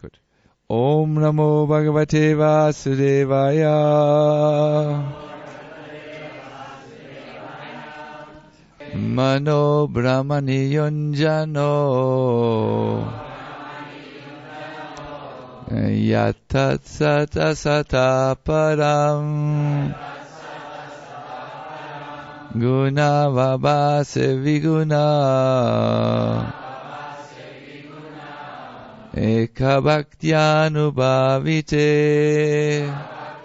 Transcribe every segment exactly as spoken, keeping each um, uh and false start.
Good. Om Namo Bhagavate Vasudevaya. Mano Brahmani Yunjano Yatat Sata Sata Param Guna Vabhase Viguna Eka Bhaktyānubhavite.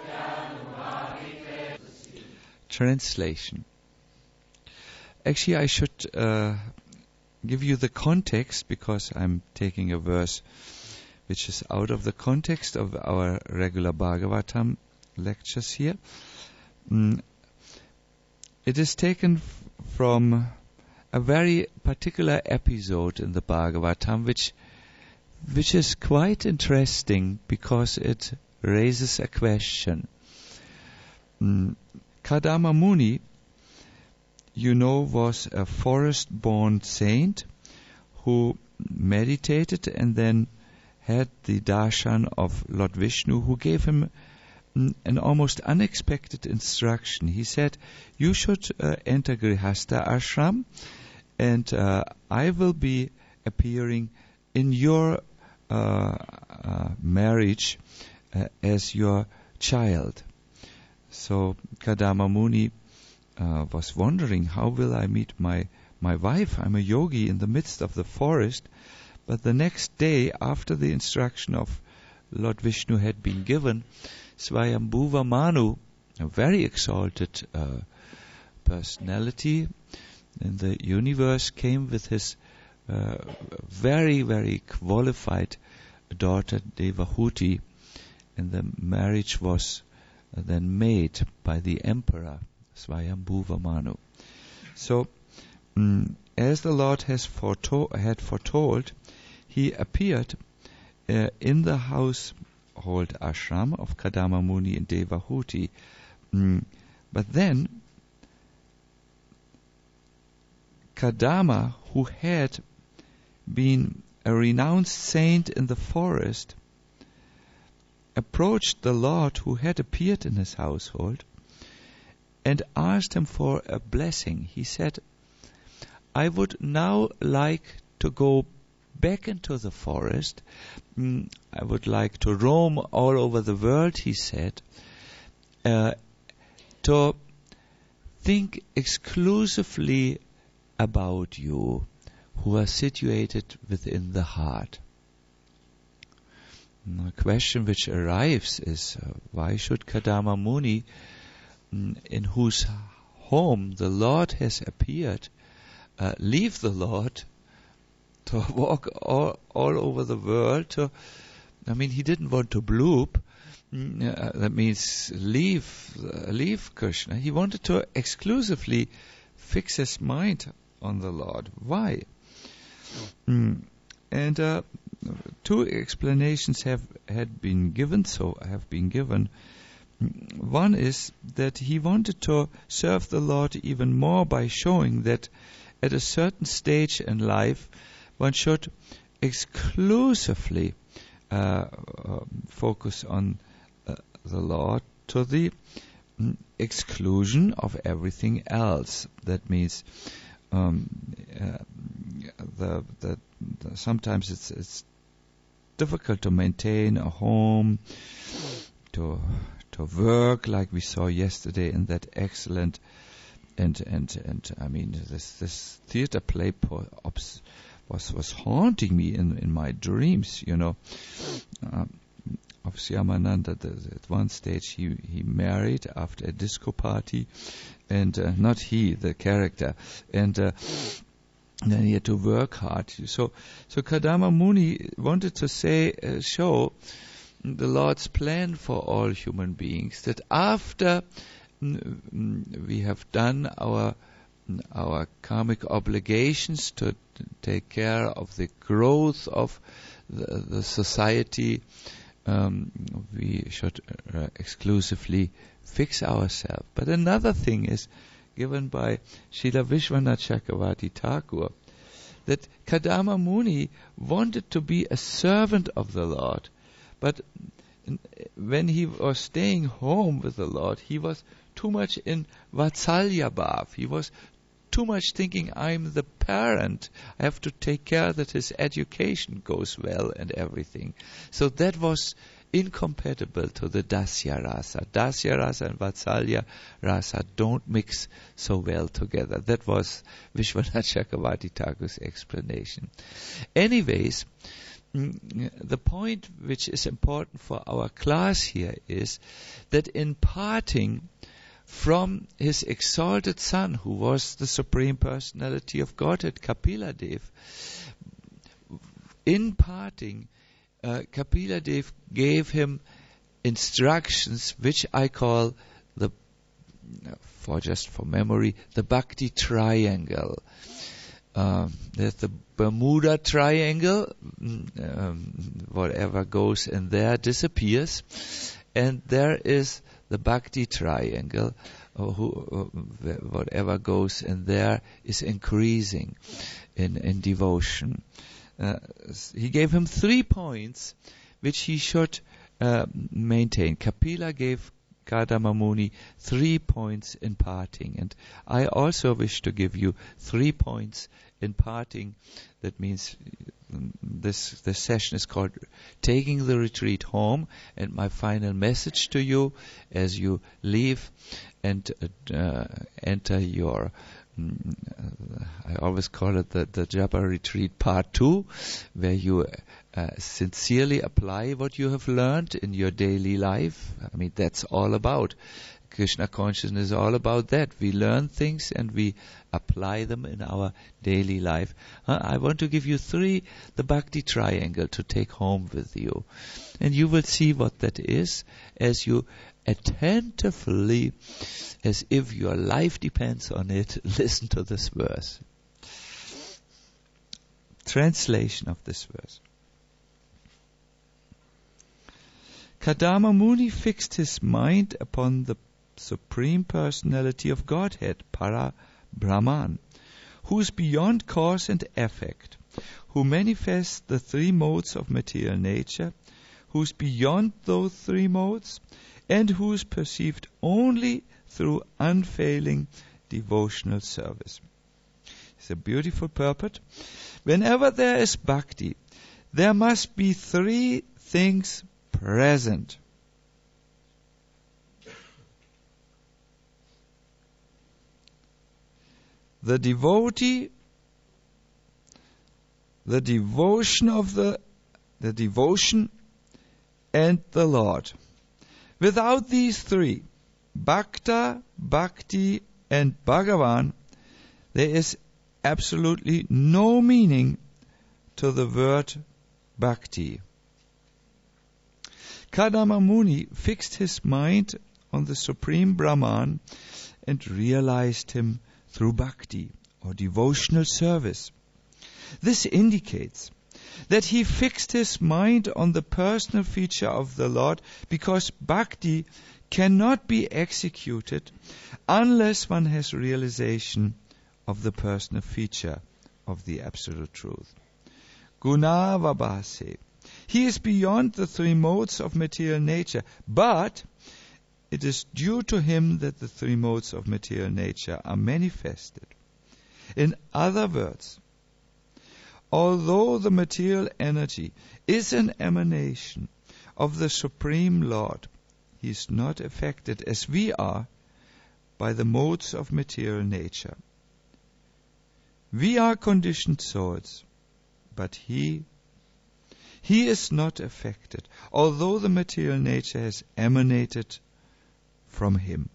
Translation. Actually, I should uh, give you the context, because I'm taking a verse which is out of the context of our regular Bhagavatam lectures here. Mm. It is taken f- from a very particular episode in the Bhagavatam, which which is quite interesting because it raises a question. Mm. Kadama Muni, you know, was a forest-born saint who meditated and then had the darshan of Lord Vishnu, who gave him mm, an almost unexpected instruction. He said, you should uh, enter Grihastha ashram, and uh, I will be appearing in your uh, uh, marriage uh, as your child. So Kadama Muni uh, was wondering, how will I meet my, my wife? I'm a yogi in the midst of the forest. But the next day, after the instruction of Lord Vishnu had been given, Swayambhuva Manu, a very exalted uh, personality in the universe, came with his uh, very, very qualified daughter Devahuti, and the marriage was uh, then made by the emperor Swayambhuva Manu. So, mm, as the Lord has foretold, had foretold, he appeared uh, in the household ashram of Kadama Muni and Devahuti. Mm, but then Kadama, who had been a renounced saint in the forest, approached the Lord who had appeared in his household and asked him for a blessing. He said, I would now like to go back into the forest. Mm, I would like to roam all over the world, he said, uh, to think exclusively about you, who are situated within the heart. And the question which arrives is, uh, why should Kadama Muni, mm, in whose home the Lord has appeared, uh, leave the Lord to walk all, all over the world? To, I mean, he didn't want to bloop. Mm, uh, that means leave, uh, leave Krishna. He wanted to exclusively fix his mind on the Lord. Why? Mm. And uh, two explanations have had been given. So have been given. One is that he wanted to serve the Lord even more by showing that at a certain stage in life one should exclusively uh, uh, focus on uh, the Lord to the mm, exclusion of everything else. That means um, uh, the, the, the sometimes it's it's difficult to maintain a home, to to work, like we saw yesterday in that excellent and and and I mean this this theater play po- ops was was haunting me in in my dreams, you know. Uh, of Shyamananda, the, the, at one stage he he married after a disco party, and uh, not he, the character, and uh, then he had to work hard. So so Kadama Muni wanted to say, uh, show the Lord's plan for all human beings, that after mm, we have done our our karmic obligations to t- take care of the growth of the, the society, um, we should uh, exclusively fix ourselves. But another thing is given by Srila Vishwanath Chakravarti Thakur, that Kadama Muni wanted to be a servant of the Lord, but when he was staying home with the Lord, he was too much in Vatsalya Bhav. He was too much thinking, I'm the parent, I have to take care that his education goes well and everything. So that was incompatible to the Dasya Rasa. Dasya Rasa and Vatsalya Rasa don't mix so well together. That was Vishwanath Chakravarti Thakur's explanation. Anyways, the point which is important for our class here is that in parting from his exalted son, who was the Supreme Personality of Godhead, Kapila Dev, in parting, uh, Kapila Dev gave him instructions which I call the, for just for memory, the Bhakti Triangle. Um, there's the Bermuda Triangle, um, whatever goes in there disappears, and there is the Bhakti Triangle, uh, who, uh, whatever goes in there is increasing in, in devotion. Uh, he gave him three points which he should uh, maintain. Kapila gave Kadama Muni three points in parting, and I also wish to give you three points in parting. That means this this session is called Taking the Retreat Home, and my final message to you as you leave and uh, enter your mm, I always call it the, the Japa Retreat Part two, where you uh, sincerely apply what you have learned in your daily life. I mean, that's all about Krishna consciousness is all about that. We learn things and we apply them in our daily life. Uh, I want to give you three, the Bhakti Triangle to take home with you. And you will see what that is as you attentively, as if your life depends on it, listen to this verse. Translation of this verse. Kadama Muni fixed his mind upon the Supreme Personality of Godhead, Para Brahman, who is beyond cause and effect, who manifests the three modes of material nature, who is beyond those three modes, and who is perceived only through unfailing devotional service. It's a beautiful purport. Whenever there is bhakti, there must be three things present. The devotee, the devotion of the, the devotion and the Lord. Without these three, Bhakta, Bhakti and Bhagavan, there is absolutely no meaning to the word Bhakti. Kadama Muni fixed his mind on the Supreme Brahman and realized him through bhakti or devotional service. This indicates that he fixed his mind on the personal feature of the Lord, because bhakti cannot be executed unless one has realization of the personal feature of the Absolute Truth. Guna Vabhase. He is beyond the three modes of material nature, but it is due to him that the three modes of material nature are manifested. In other words, although the material energy is an emanation of the Supreme Lord, he is not affected, as we are, by the modes of material nature. We are conditioned souls, but he, he is not affected, although the material nature has emanated from him.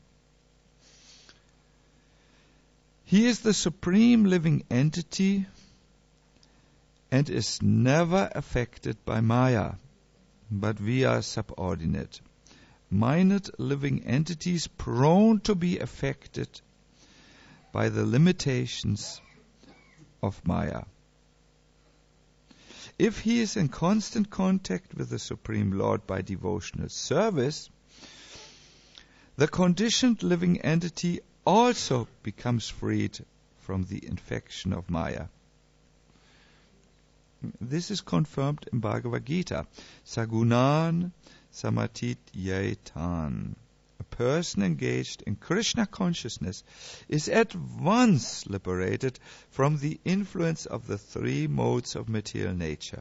He is the supreme living entity and is never affected by Maya, but we are subordinate, minute living entities prone to be affected by the limitations of Maya. If he is in constant contact with the Supreme Lord by devotional service, the conditioned living entity also becomes freed from the infection of Maya. This is confirmed in Bhagavad Gita. Sagunan samatit yaitan. A person engaged in Krishna consciousness is at once liberated from the influence of the three modes of material nature.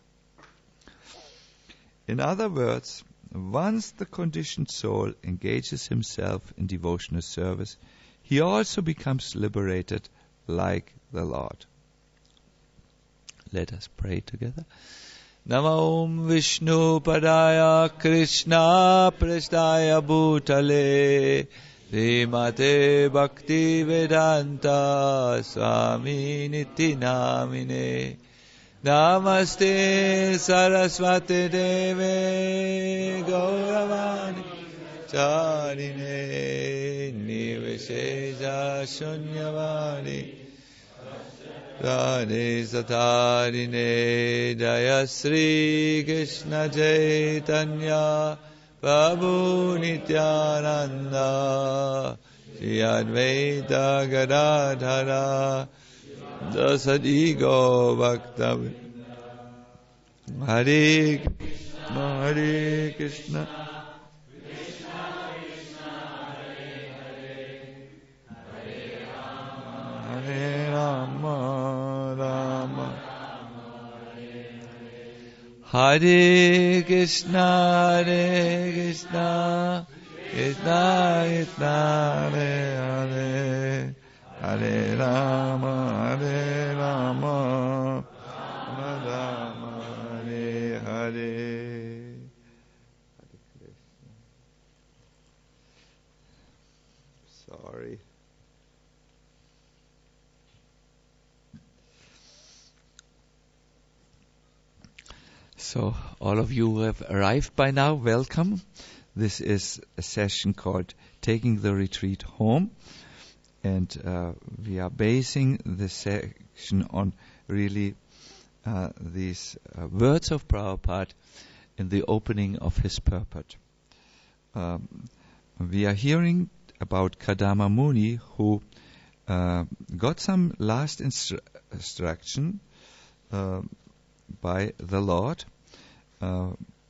In other words, once the conditioned soul engages himself in devotional service, he also becomes liberated like the Lord. Let us pray together. Namo Om Vishnu Padaya Krishna Prasthaya Bhutale Srimate Bhakti Vedanta Swami Niti Namine Namaste Saraswati Deve Gauravani Charine Nivesheja Shunyavani Radhe Satarine Jaya Sri Krishna Chaitanya Prabhu Nityananda Shri Advaita Gadadhara Dasadigo Bhakta Hare Krishna Hare Krishna Hare Rama Rama Hare Krishna Hare Krishna Krishna Krishna Hare Hare Hare Rama Hare Rama Rama Rama Hare Hare. Sorry. So, all of you who have arrived by now, welcome. This is a session called Taking the Retreat Home. And uh, we are basing this section on really uh, these uh, words of Prabhupada in the opening of his purport. Um, we are hearing about Kadama Muni, who uh, got some last instru- instruction uh, by the Lord uh,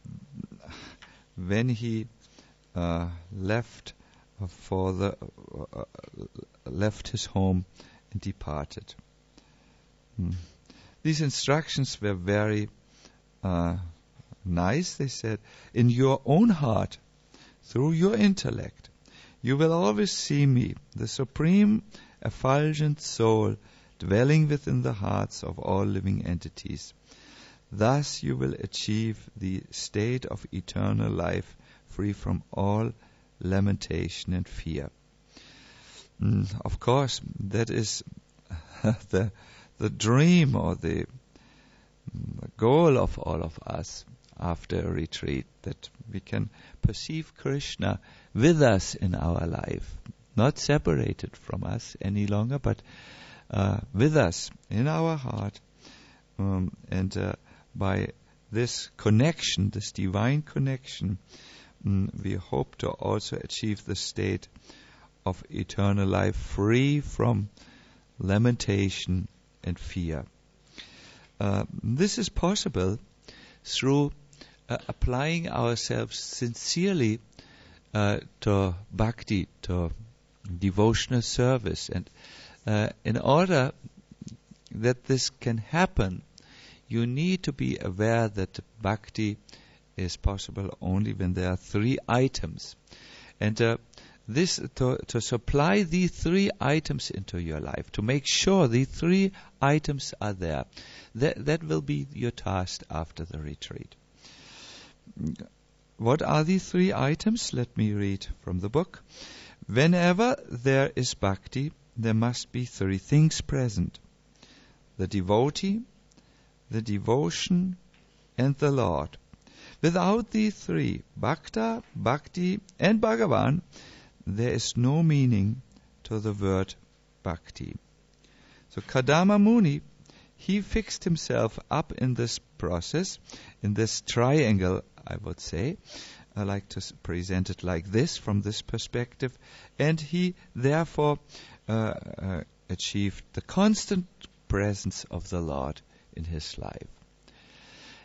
when he uh, left for the uh, left his home and departed. Hmm. These instructions were very uh, nice. They said, in your own heart, through your intellect, you will always see me, the supreme effulgent soul, dwelling within the hearts of all living entities. Thus you will achieve the state of eternal life, free from all lamentation and fear. Mm, of course, that is the the dream or the, the goal of all of us after a retreat, that we can perceive Krishna with us in our life, not separated from us any longer, but uh, with us in our heart. Um, and uh, by this connection, this divine connection, um, we hope to also achieve the state of eternal life, free from lamentation and fear. Uh, this is possible through uh, applying ourselves sincerely uh, to bhakti, to devotional service. And uh, in order that this can happen, you need to be aware that bhakti is possible only when there are three items. And uh, this to, to supply these three items into your life, to make sure the three items are there, that, that will be your task after the retreat. What are these three items? Let me read from the book. Whenever there is bhakti, there must be three things present: the devotee, the devotion, and the Lord. Without these three, bhakta, bhakti, and Bhagavan, there is no meaning to the word bhakti. So Kadama Muni, he fixed himself up in this process, in this triangle, I would say. I like to present it like this, from this perspective. And he therefore uh, uh, achieved the constant presence of the Lord in his life.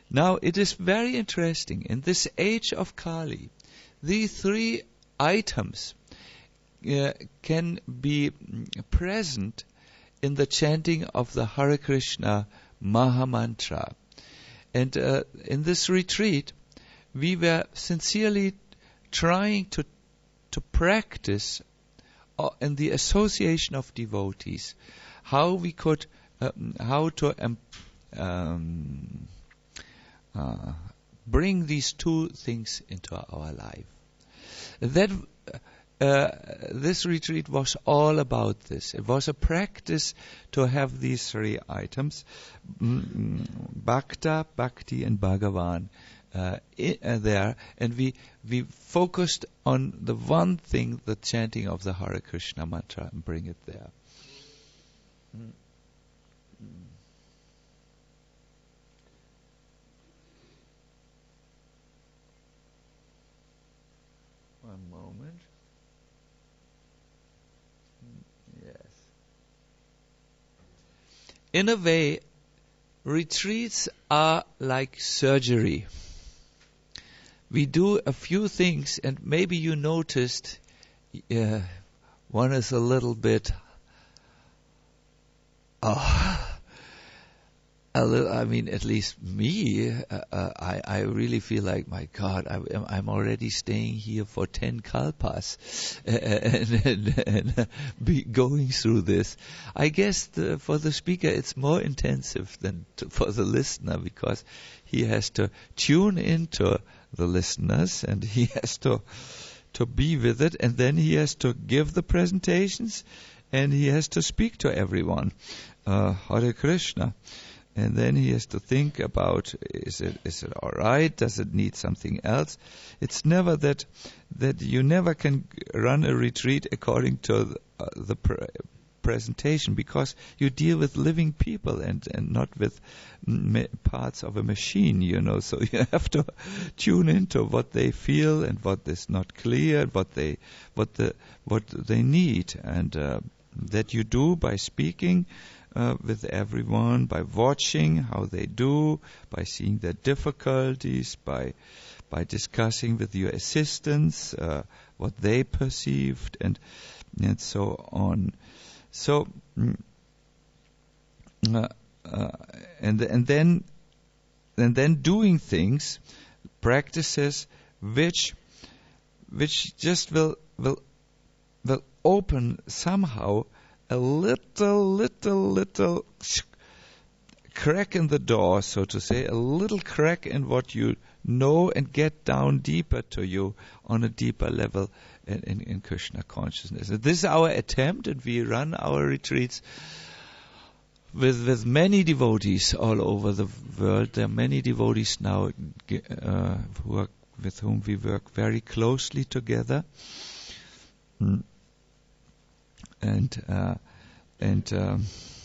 Now, it is very interesting. In this age of Kali, these three items uh, can be present in the chanting of the Hare Krishna Mahamantra. And uh, in this retreat, we were sincerely trying to to practice uh, in the association of devotees how we could, uh, how to um, um, uh, bring these two things into our life. That uh, this retreat was all about this. It was a practice to have these three items: mm, Bhakta, Bhakti, and Bhagavan. Uh, I, uh, there, and we we focused on the one thing, the chanting of the Hare Krishna mantra, and bring it there. Mm. Mm. One moment. Mm, yes. In a way, retreats are like surgery. We do a few things, and maybe you noticed uh, one is a little bit, oh, a little, I mean, at least me, uh, uh, I, I really feel like, my God, I, I'm already staying here for ten kalpas and, and, and uh, be going through this. I guess the, for the speaker it's more intensive than to, for the listener, because he has to tune into the listeners, and he has to to be with it, and then he has to give the presentations, and he has to speak to everyone. Uh, Hare Krishna. And then he has to think about, is it is it all right? Does it need something else? It's never that that you never can run a retreat according to the, uh, the pre- presentation, because you deal with living people and, and not with ma- parts of a machine, you know. So you have to tune into what they feel and what is not clear, what they what the what they need, and uh, that you do by speaking Uh, with everyone, by watching how they do, by seeing their difficulties, by by discussing with your assistants uh, what they perceived, and and so on. So mm, uh, uh, and and then and then doing things, practices which which just will will will open somehow a little, little, little crack in the door, so to say, a little crack in what you know, and get down deeper to you on a deeper level in, in, in Krishna consciousness. And this is our attempt, and we run our retreats with with many devotees all over the world. There are many devotees now uh, who are, with whom we work very closely together. Mm. And uh, and um,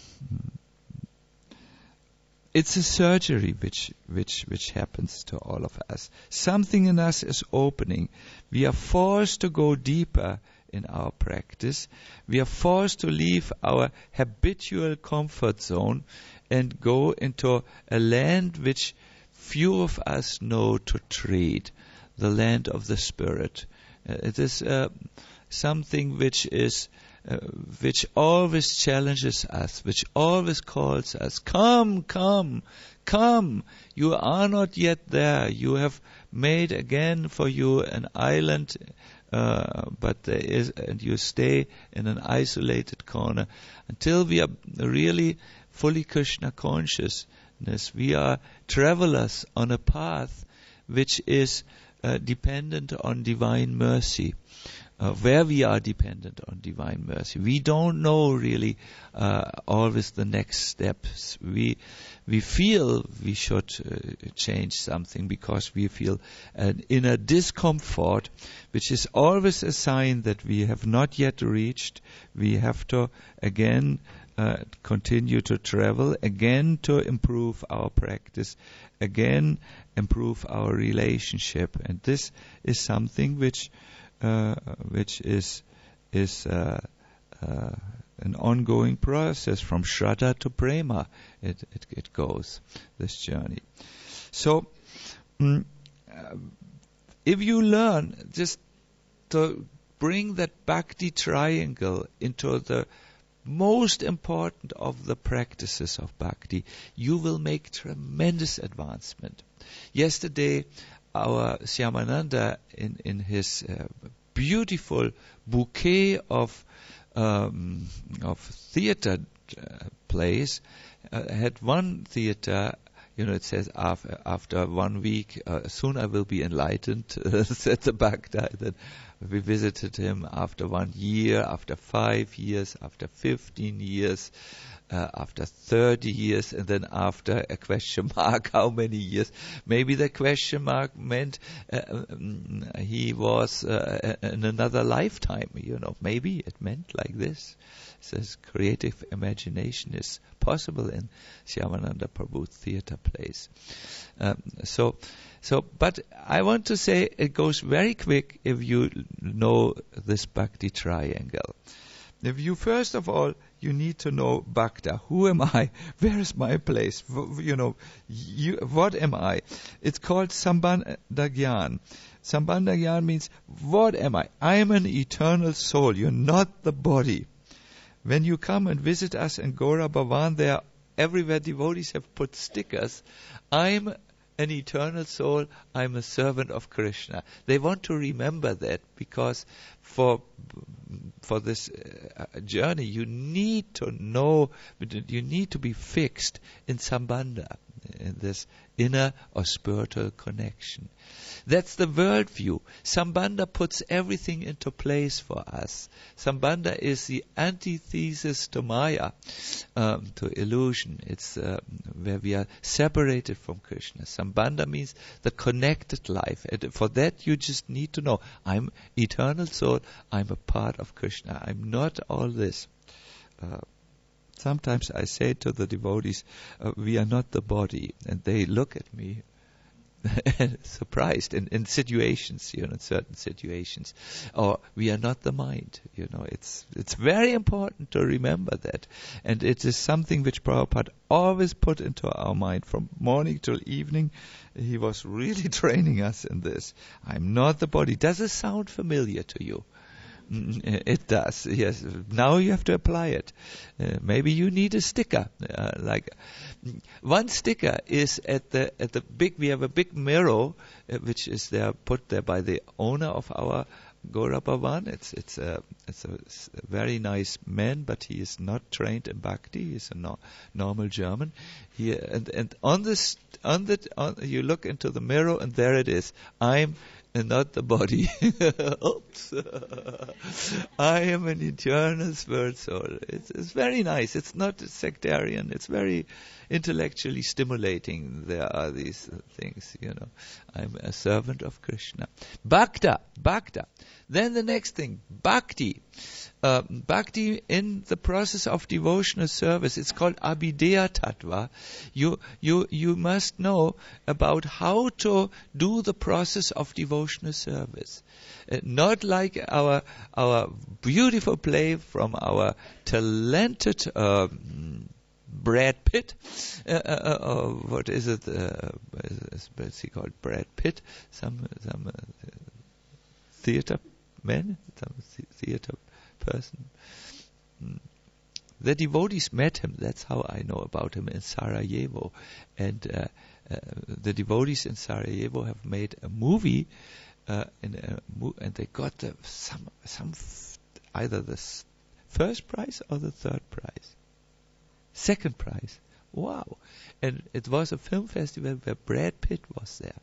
it's a surgery which which which happens to all of us. Something in us is opening. We are forced to go deeper in our practice. We are forced to leave our habitual comfort zone and go into a land which few of us know to tread, the land of the spirit. Uh, it is uh, something which is Uh, which always challenges us, which always calls us, come, come, come. You are not yet there. You have made again for you an island, uh, but there is, and you stay in an isolated corner until we are really fully Krishna consciousness. We are travelers on a path which is uh, dependent on divine mercy. Uh, where we are dependent on divine mercy. We don't know really uh, always the next steps. We we feel we should uh, change something because we feel an inner discomfort, which is always a sign that we have not yet reached. We have to again uh, continue to travel, again to improve our practice, again improve our relationship. And this is something which Uh, which is is uh, uh, an ongoing process from Shraddha to Prema. It, it it goes, this journey. So, mm, uh, if you learn just to bring that bhakti triangle into the most important of the practices of bhakti, you will make tremendous advancement. Yesterday, our Shyamananda, in, in his uh, beautiful bouquet of um, of theater uh, plays, uh, had one theater. You know, it says after, after one week, uh, soon I will be enlightened, said the Bhakta. Then we visited him after one year, after five years, after fifteen years, uh, after thirty years, and then after a question mark, how many years? Maybe the question mark meant uh, um, he was uh, in another lifetime, you know. Maybe it meant like this. It says creative imagination is possible in Shyamananda Prabhu's theater plays. Um, so, so, but I want to say it goes very quick if you know this bhakti triangle. If you, first of all, you need to know bhakta. Who am I? Where is my place? You know, you, what am I? It's called Sambandha Gyan. Sambandha Gyan means, what am I? I am an eternal soul. You're not the body. When you come and visit us in Gaura Bhavan, there, everywhere devotees have put stickers. I'm an eternal soul. I'm a servant of Krishna. They want to remember that, because for for this uh, journey, you need to know, you need to be fixed in Sambandha, in this inner or spiritual connection. That's the worldview. Sambandha puts everything into place for us. Sambandha is the antithesis to Maya, um, to illusion. It's uh, where we are separated from Krishna. Sambandha means the connected life. And for that you just need to know, I'm eternal soul, I'm a part of Krishna. I'm not all this. Uh, sometimes I say to the devotees, uh, we are not the body. And they look at me surprised in, in situations, you know, in certain situations. Or we are not the mind, you know. It's it's very important to remember that. And it is something which Prabhupada always put into our mind from morning till evening. He was really training us in this. I'm not the body. Does it sound familiar to you? It does, yes. Now you have to apply it. Uh, maybe you need a sticker. Uh, like one sticker is at the at the big. We have a big mirror uh, which is there put there by the owner of our Gaura Bhavan. It's it's a it's a, it's a very nice man, but he is not trained in bhakti. He's a no, normal German. He and and on this on the on, you look into the mirror and there it is. I'm and not the body. Oops. I am an eternal spirit soul. It's, it's very nice. It's not sectarian. It's very intellectually stimulating. There are these uh, things, you know. I'm a servant of Krishna. Bhakta. Bhakta. Then the next thing, bhakti. Uh, bhakti in the process of devotional service, it's called Abhideya Tattva. You, you, you must know about how to do the process of devotional service. Uh, not like our, our beautiful play from our talented, uh, Brad Pitt, uh, uh, uh, what is it, uh, is he called Brad Pitt? Some, some uh, theater man, some theater person. Mm. The devotees met him. That's how I know about him in Sarajevo. And uh, uh, the devotees in Sarajevo have made a movie, uh, in a mo- and they got the, some some f- either the s- first prize or the third prize, second prize. Wow! And it was a film festival where Brad Pitt was there.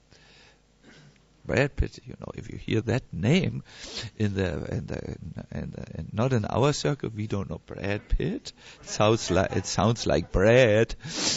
Brad Pitt, you know, if you hear that name in the in the, in the in not in our circle, we don't know Brad Pitt. It sounds like it sounds like Brad,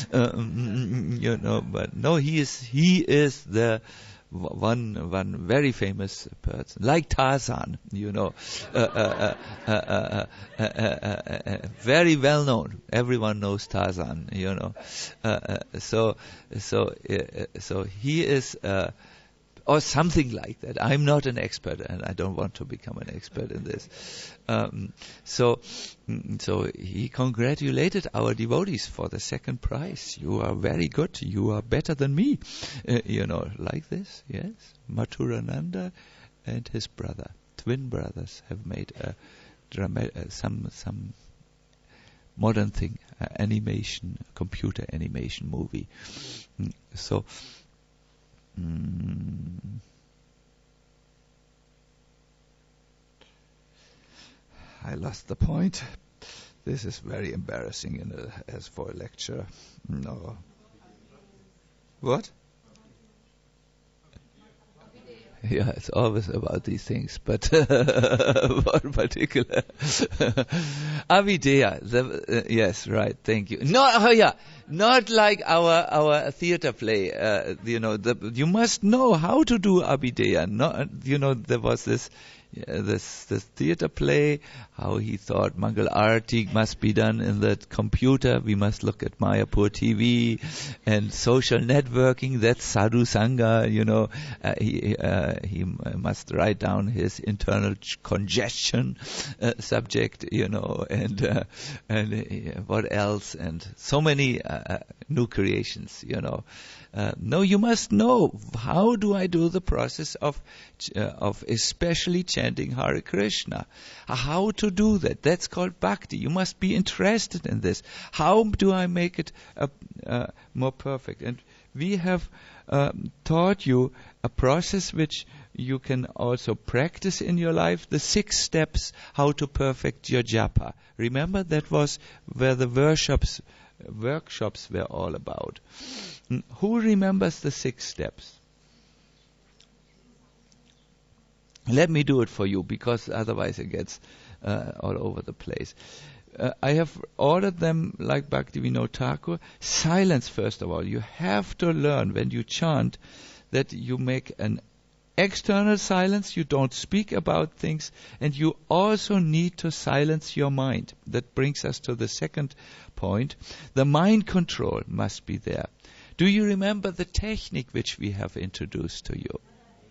um, you know. But no, he is he is the one one very famous person, like Tarzan, you know, uh, uh, uh, uh, uh, uh, uh, uh, very well known. Everyone knows Tarzan, you know. Uh, uh, so so uh, so he is. Uh, or something like that. I'm not an expert, and I don't want to become an expert in this. Um, so, so he congratulated our devotees for the second prize. You are very good. You are better than me. Uh, you know, like this. Yes, Mathurananda and his brother, twin brothers, have made a drama- uh, some some modern thing, uh, animation, computer animation movie. Mm, so. Mm, I lost the point. This is very embarrassing in a, as for a lecture. No. What? Yeah, it's always about these things, but what particular? Avideya. The, uh, yes, right. Thank you. No, oh yeah, not like our our theater play. Uh, you know, the, you must know how to do Avideya. No, you know, there was this. Yeah, this this theater play, how he thought Mangal Arati must be done in the computer. We must look at Mayapur T V and social networking. That's Sadhu Sangha. You know, uh, he uh, he must write down his internal ch- congestion uh, subject. You know, and uh, and uh, what else? And so many uh, new creations. You know. Uh, no, you must know, how do I do the process of uh, of especially chanting Hare Krishna? How to do that? That's called bhakti. You must be interested in this. How do I make it uh, uh, more perfect? And we have um, taught you a process which you can also practice in your life, the six steps how to perfect your japa. Remember, that was where the workshops workshops were all about. Who remembers the six steps? Let me do it for you, because otherwise it gets uh, all over the place. Uh, I have ordered them like Bhaktivinoda Thakur. Silence, first of all. You have to learn when you chant that you make an external silence, you don't speak about things, and you also need to silence your mind. That brings us to the second point. The mind control must be there. Do you remember the technique which we have introduced to you?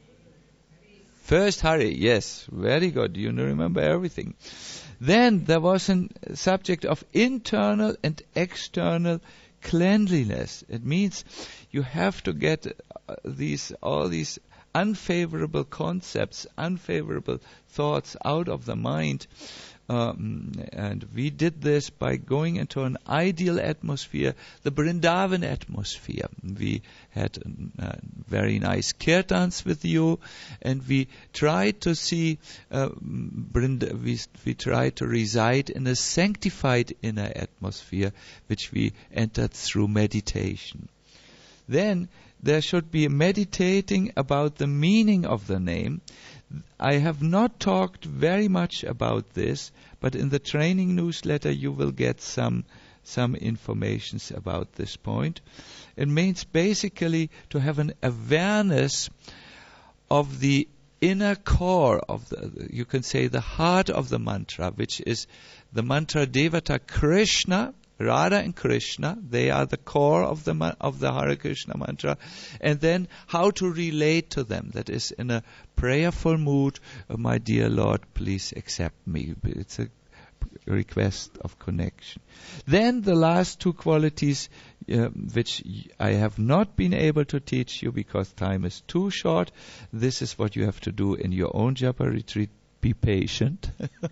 First Hari, yes, very good. You remember everything. Then there was a subject of internal and external cleanliness. It means you have to get uh, these all these unfavorable concepts, unfavorable thoughts out of the mind. Um, and we did this by going into an ideal atmosphere, the Vrindavan atmosphere. We had uh, very nice kirtans with you, and we tried to see, uh, Brind- we, we tried to reside in a sanctified inner atmosphere, which we entered through meditation. Then there should be meditating about the meaning of the name. I have not talked very much about this, but in the training newsletter you will get some some informations about this point. It means basically to have an awareness of the inner core of the, you can say the heart of the mantra, which is the mantra Devata Krishna. Radha and Krishna, they are the core of the ma- of the Hare Krishna mantra, and then how to relate to them. That is in a prayerful mood. Oh, my dear Lord, please accept me. It's a request of connection. Then the last two qualities, uh, which I have not been able to teach you because time is too short. This is what you have to do in your own japa retreat. Be patient.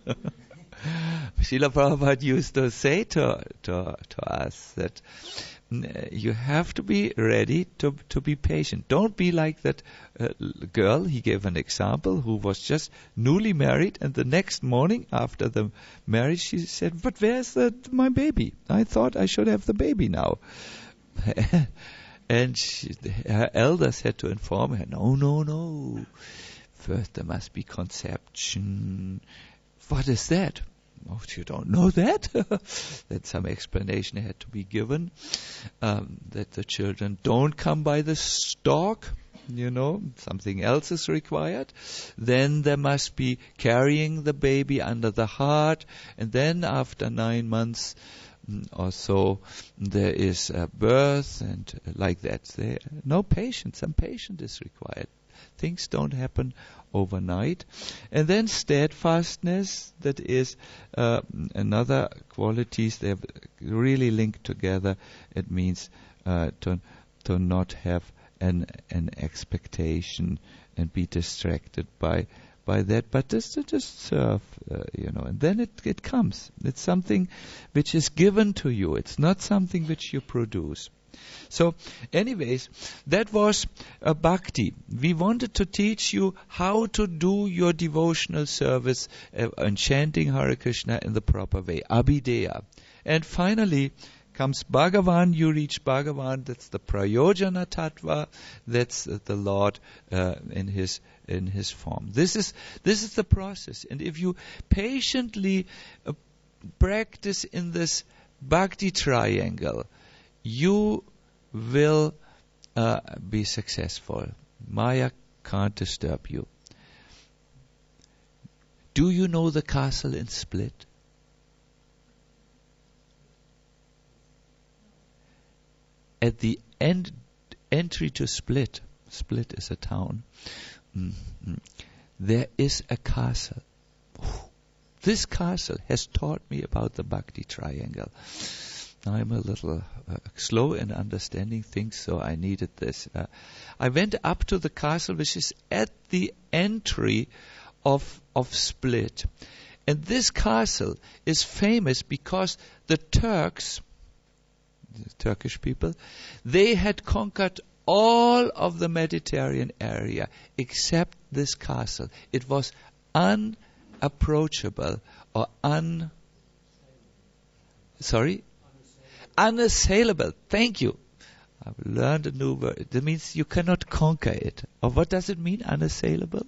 Srila Prabhupada used to say to, to, to us that you have to be ready to, to be patient. Don't be like that uh, girl, he gave an example, who was just newly married, and the next morning after the marriage she said, but where's the, my baby? I thought I should have the baby now. And she, her elders had to inform her, no, no, no. First there must be conception. What is that? Oh, you don't know that? That some explanation had to be given. Um, that the children don't come by the stalk, you know, something else is required. Then there must be carrying the baby under the heart, and then after nine months or so, there is a birth, and like that. There, no patience, some patience is required. Things don't happen overnight. And then steadfastness, that is uh, another qualities. They're really linked together. It means uh, to to not have an an expectation and be distracted by by that, but just to just serve, uh, you know. And then it it comes. It's something which is given to you. It's not something which you produce. So, anyways, that was a bhakti. We wanted to teach you how to do your devotional service uh, and chanting Hare Krishna in the proper way, Abhideya. And finally comes Bhagavan. You reach Bhagavan. That's the Prayojana Tattva. That's uh, the Lord uh, in his in his form. This is this is the process. And if you patiently uh, practice in this bhakti triangle, you will uh, be successful. Maya can't disturb you. Do you know the castle in Split? At the end, entry to Split, Split is a town, mm-hmm. there is a castle. This castle has taught me about the bhakti triangle. I'm a little uh, slow in understanding things, so I needed this. Uh, I went up to the castle, which is at the entry of of Split. And this castle is famous because the Turks, the Turkish people, they had conquered all of the Mediterranean area except this castle. It was unapproachable or un... Sorry? Unassailable. Thank you. I've learned a new word. That means you cannot conquer it. Or what does it mean, unassailable?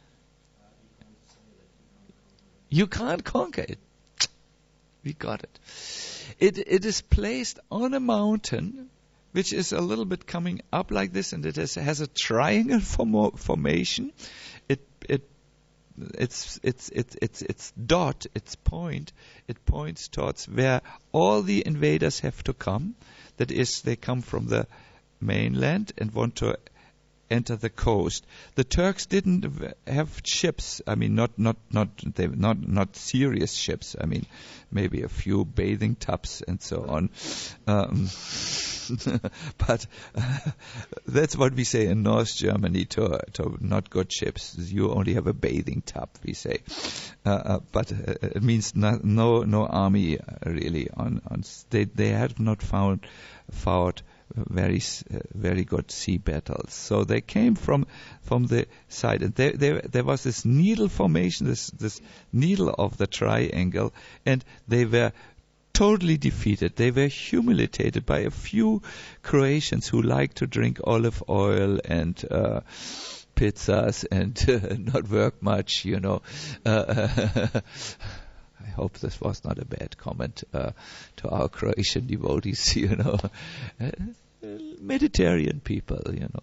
You can't conquer it. We got it. It it is placed on a mountain, which is a little bit coming up like this, and it has, has a triangle form- formation. It it It's it's it's it's its dot, its point. It points towards where all the invaders have to come. That is, they come from the mainland and want to enter the coast. The Turks didn't have ships. I mean, not not not they not not serious ships. I mean, maybe a few bathing tubs and so on. Um, but uh, that's what we say in North Germany to to not good ships. You only have a bathing tub, we say. Uh, uh, but uh, it means no no, no army uh, really on on. They they have not found found. very uh, very good sea battles. So they came from from the side, and there there, there was this needle formation, this this needle of the triangle, and they were totally defeated. They were humiliated by a few Croatians who like to drink olive oil and uh, pizzas and uh, not work much, you know. Uh, I hope this was not a bad comment uh, to our Croatian devotees, you know. Uh, Mediterranean people, you know.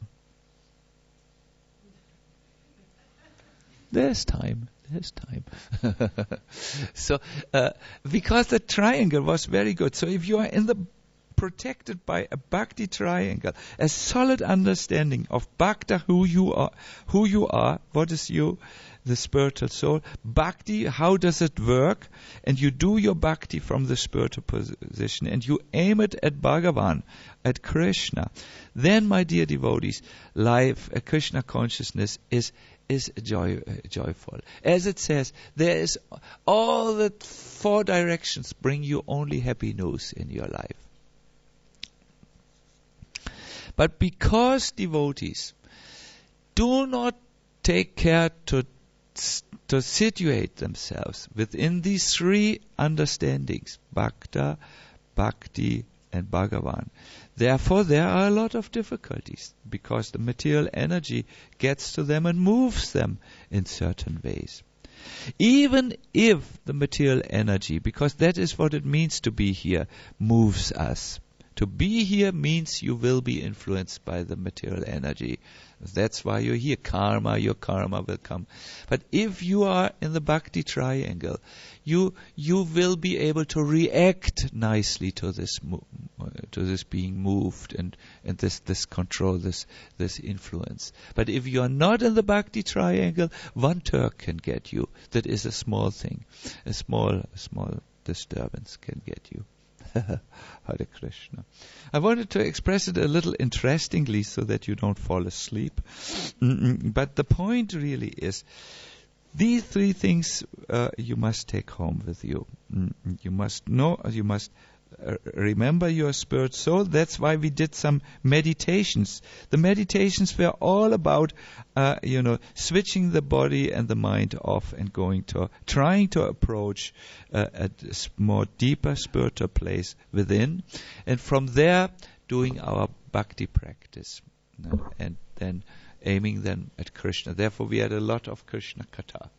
There's time. There's time. so, uh, because the triangle was very good. So if you are in the protected by a bhakti triangle, a solid understanding of bhakta, who you are, who you are, what is you, the spiritual soul, bhakti, how does it work, and you do your bhakti from the spiritual position, and you aim it at Bhagavan, at Krishna, then, my dear devotees, life, uh, Krishna consciousness is is joy, uh, joyful. As it says, there is all the four directions bring you only happy news in your life. But because devotees do not take care to to situate themselves within these three understandings, Bhakta, Bhakti, and Bhagavan, therefore there are a lot of difficulties, because the material energy gets to them and moves them in certain ways. Even if the material energy, because that is what it means to be here, moves us To be here means you will be influenced by the material energy. That's why you're here. Karma, your karma will come. But if you are in the bhakti triangle, you you will be able to react nicely to this mo- to this being moved and, and this this control, this this influence. But if you are not in the bhakti triangle, one Turk can get you. That is a small thing, a small a small disturbance can get you. Hare Krishna. I wanted to express it a little interestingly so that you don't fall asleep. Mm-mm. But the point really is, these three things uh, you must take home with you. Mm-mm. You must know, you must uh, remember your spirit soul. That's why we did some meditations. The meditations were all about, uh, you know, switching the body and the mind off and going to, trying to approach uh, a more deeper spiritual place within, and from there doing our bhakti practice, uh, and then aiming then at Krishna. Therefore, we had a lot of Krishna Katha.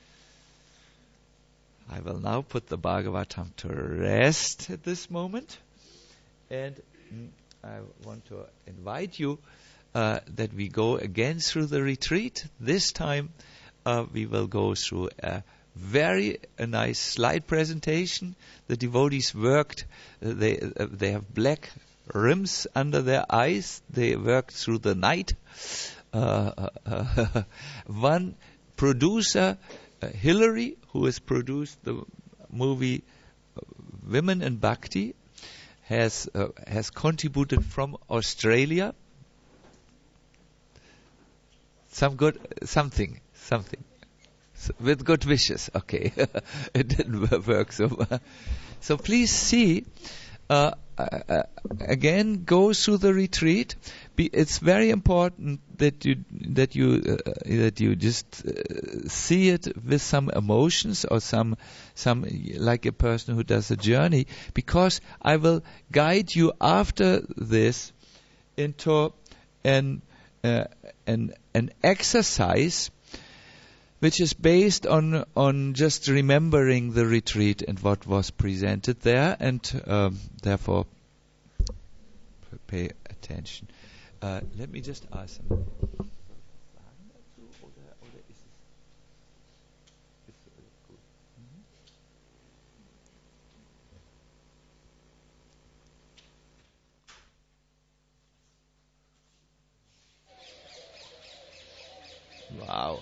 I will now put the Bhagavatam to rest at this moment, and mm, I want to invite you uh, that we go again through the retreat. This time uh, we will go through a very a nice slide presentation. The devotees worked, uh, they uh, they have black rims under their eyes. They worked through the night. Uh, uh, one producer, uh, Hillary, who has produced the movie uh, Women in Bhakti, has uh, has contributed from Australia. Some good, something, something. So, with good wishes. Okay, it didn't work so well. So please see. Uh, uh, again, go through the retreat. Be, it's very important that you that you uh, that you just uh, see it with some emotions, or some some like a person who does a journey, because I will guide you after this into an uh, an an exercise which is based on on just remembering the retreat and what was presented there, and um, therefore pay attention. Uh, let me just ask them. Wow.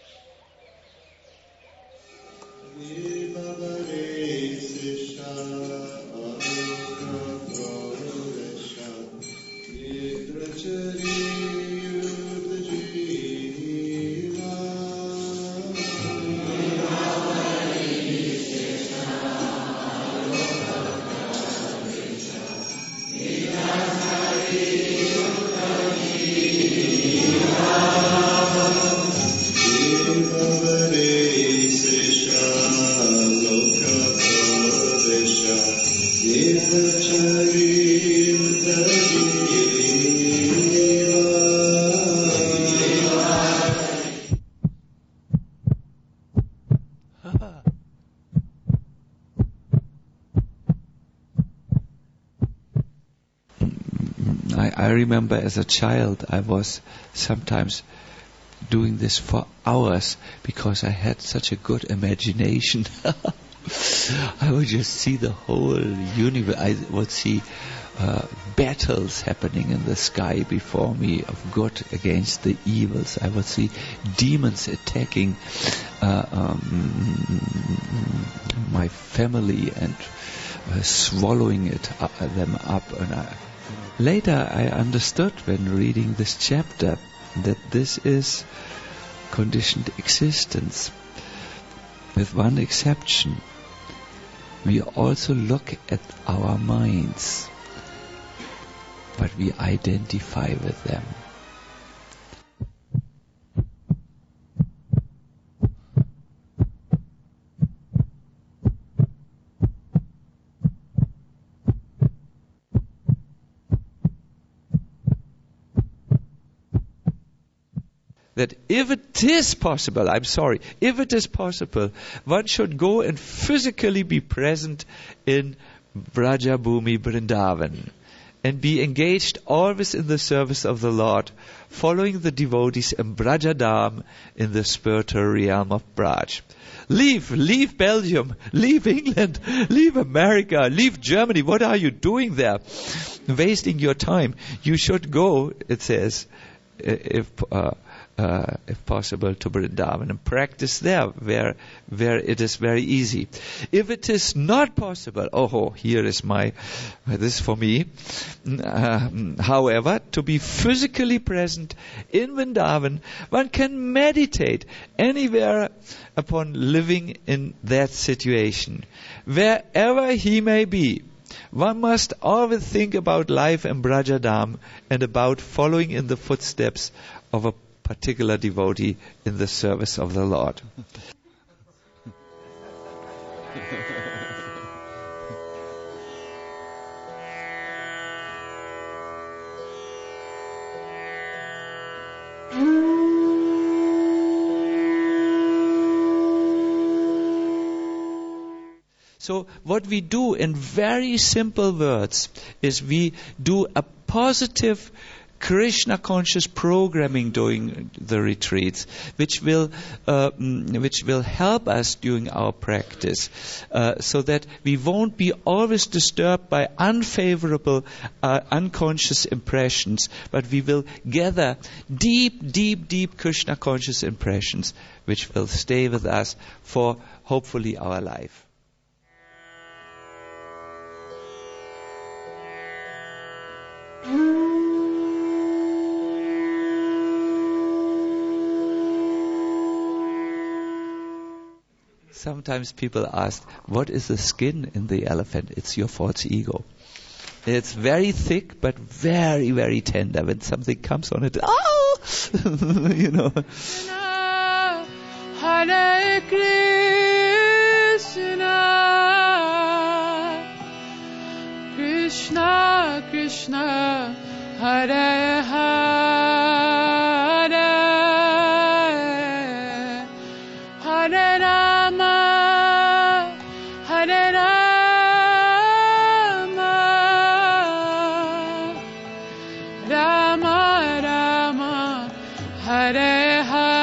I remember as a child I was sometimes doing this for hours because I had such a good imagination. I would just see the whole universe. I would see uh, battles happening in the sky before me of good against the evils. I would see demons attacking uh, um, my family and uh, swallowing it uh, them up. And I, later I understood when reading this chapter that this is conditioned existence, with one exception. We also look at our minds, but we identify with them. That if it is possible, I'm sorry, if it is possible, one should go and physically be present in Brajabhumi Vrindavan. and be engaged always in the service of the Lord, following the devotees in Brajadam in the spiritual realm of Braj. Leave, leave Belgium, leave England, leave America, leave Germany. What are you doing there? Wasting your time. You should go, it says, if uh, uh, if possible, to Vrindavan and practice there, where where it is very easy. If it is not possible, oh, here is my, this is for me. Uh, however, to be physically present in Vrindavan, one can meditate anywhere upon living in that situation, wherever he may be. One must always think about life in Brajadam and about following in the footsteps of a particular devotee in the service of the Lord. So what we do in very simple words is we do a positive Krishna conscious programming during the retreats, which will uh, which will help us during our practice, uh, so that we won't be always disturbed by unfavorable, uh, unconscious impressions, but we will gather deep, deep, deep Krishna conscious impressions, which will stay with us for hopefully our life. Sometimes people ask, what is the skin in the elephant? It's your false ego. It's very thick, but very, very tender. When something comes on it, oh! you know. Hare Krishna, Krishna Krishna, Hare Hare, Hare Rama, Hare Rama, Rama Rama, Hare Hare.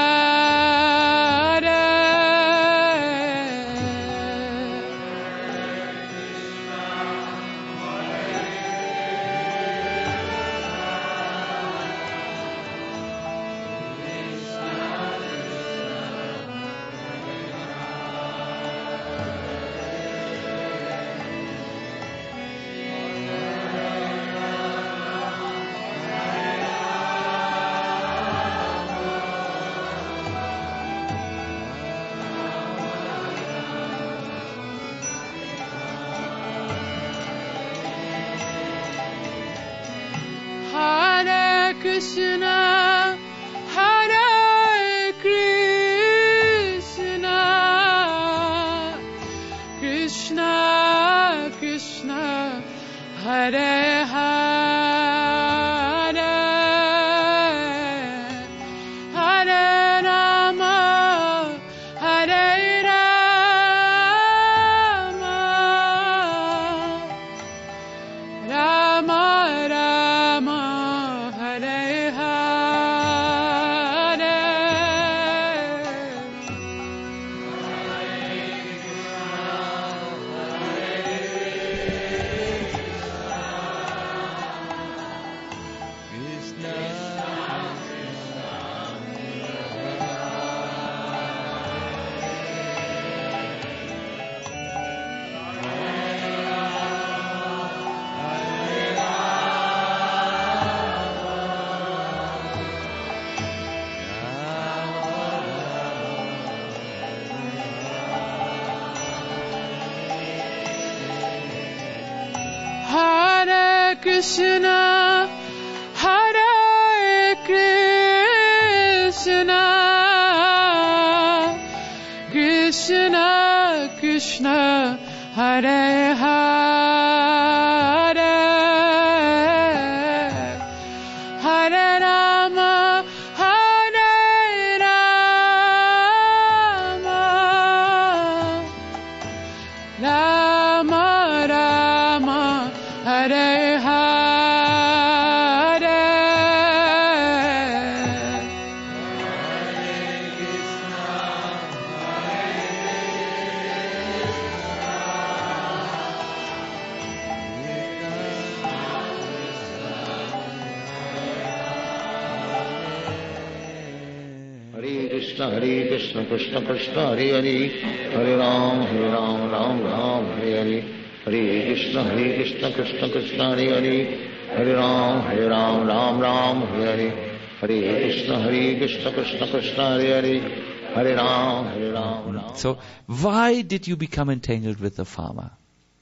Krishna, Hare Krishna, Krishna Krishna, Hare Hare, Hare Rama, Hare Rama, Rama Rama, Hare Hare. Hare Krishna, Hare Krishna, Krishna Krishna, Hare Hare, Hare Rama, Hare Rama, Rama Rama, Hare Hare. Krishna, Hare Krishna, Krishna Krishna, Hare Hare, Hare Ram, Hare Ram, Ram Ram, Hare Hare, Hare Krishna, Hare Krishna, Krishna Krishna, Hare Hare, Hare Ram, Hare Ram, Ram Ram, Hare Hare, Hare Krishna, Hare Krishna, Krishna Krishna, Hare Hare, Hare Ram, Hare Ram, Ram. So, why did you become entangled with the farmer?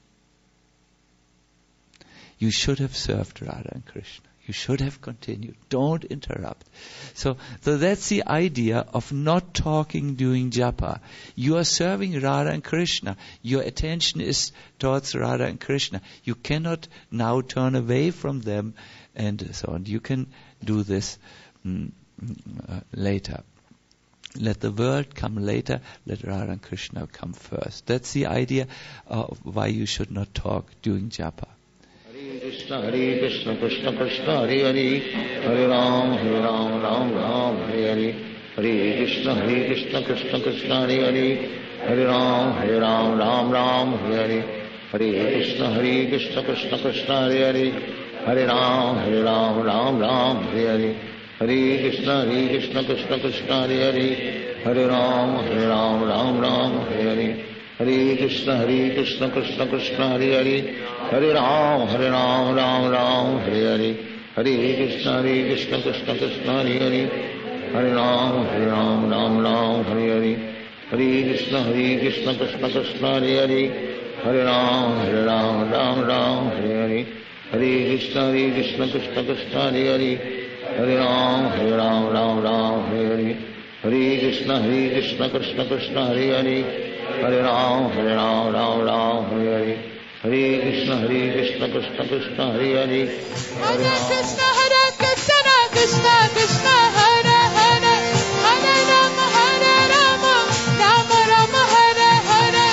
You should have served Radha and Krishna. You should have continued. Don't interrupt. So, so that's the idea of not talking during japa. You are serving Radha and Krishna. Your attention is towards Radha and Krishna. You cannot now turn away from them and so on. You can do this mm, uh, later. Let the world come later. Let Radha and Krishna come first. That's the idea of why you should not talk during japa. Hare Krishna, Hare Krishna, Krishna Krishna, Hare Hare, Hare Ram, Hare Ram, Ram Ram, Hare Hare, Hare Krishna, Hare Krishna, Krishna Krishna, Hare Hare, Hare Ram, Hare Ram, Ram Ram, Hare Hare, Hare Krishna, Hare Krishna, Krishna Krishna, Hare Hare, Hare Ram, Hare Ram, Ram Ram, Hare Hare, Hare Krishna, Hare Krishna, Krishna Krishna, Hare Hare, Hare Ram, Hare Ram, Ram Ram, Hare Hare, Hare Krishna, Hare Krishna, Krishna Krishna, Hare Hare, Hare Ram, Hare Ram, Ram Ram, Hare Hare, Hare Krishna, Hare Krishna, Krishna Krishna, Hare Hare, Hare Ram, Hare Ram, Ram Ram, Hare Hare, Hare Krishna, Hare Krishna, Krishna Krishna, Hare Hare, Hare Ram, Hare Ram, Ram Ram, Hare Hare, Hare Krishna, Hare Krishna, Krishna Krishna, Hare Hare, Hare Ram, Hare Ram, Ram Ram, Hare Hare, Hare Krishna, Hare Krishna, Krishna Krishna, Hare Hare, Hare Ram, Hare Ram, Ram Ram, Hare Hare, Hare Krishna, Hare Krishna, Krishna Krishna, Hare Hare, Hare Krishna, Hare Krishna, Krishna Krishna, Hare Hare, Hare Rama, Hare Rama, Rama Rama, Hare Hare.